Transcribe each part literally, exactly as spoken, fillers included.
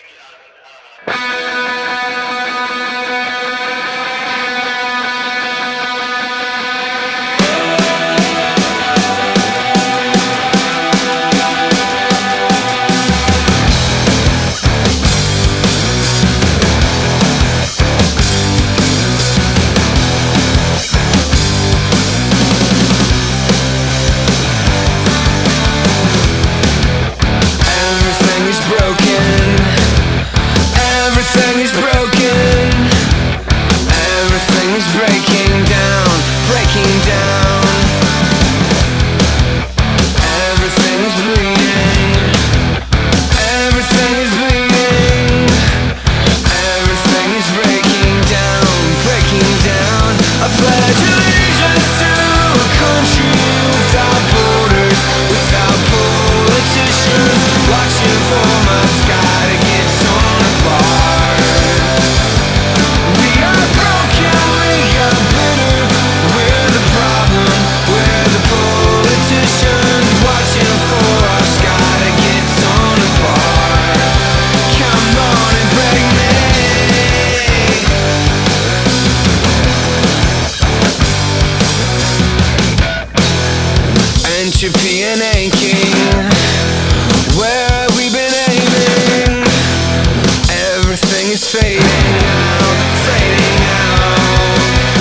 Entropy and aching, where have we been aiming? Everything is fading out, fading out.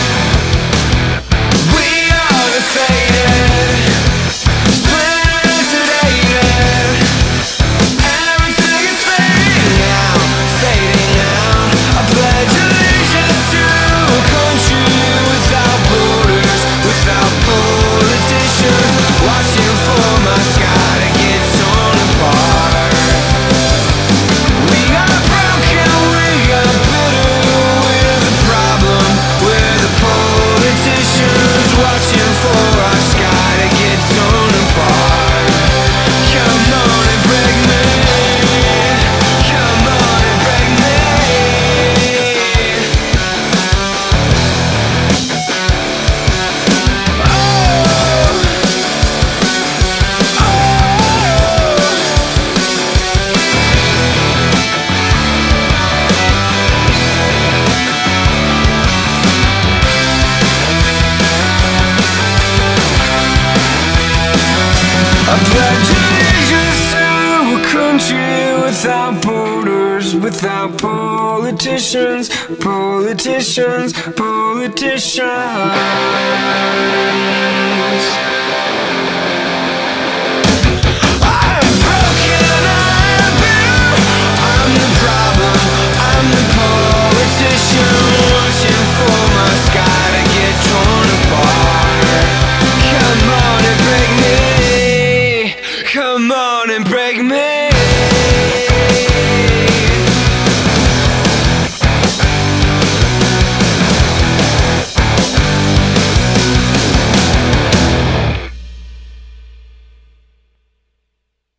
We are the faded, splintered, sedated. Everything is fading out, fading out. I pledge allegiance to a country without borders, without politicians. Watching for my sky to get torn apart. We are broken, we are bitter. We're the problem, we're the politicians. Watching for our sky to get torn apart. Come on and break me. Come on and break me. I pledge allegiance to a country without borders, without politicians, politicians, politicians. I'm broken, I'm bitter, I'm the problem, I'm the politician. Watching for my sky to get torn apart. Come on and break me. Come on and break me.